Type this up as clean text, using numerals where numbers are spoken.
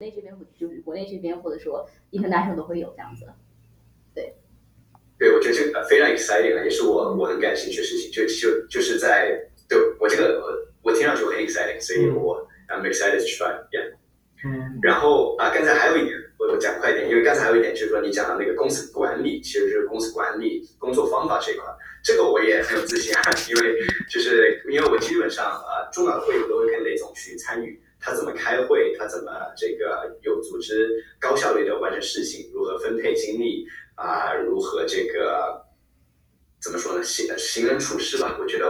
内这边就是国内这边或者说 international 都会有这样子。对， 对，我觉得这个非常 exciting 啊，也是我很感兴趣的事情，就是在对我这个我听上去我很 exciting，所以I'm excited to try，yeah。然后刚才还有一点，我讲快一点，因为刚才还有一点就是说你讲到那个公司管理，其实就是公司管理工作方法这一块，这个我也很有自信啊，因为我基本上重要的会议我都会跟雷总去参与，他怎么开会，他怎么这个有组织高效率的完成事情，如何分配精力如何这个怎么说呢，行人处事吧，我觉得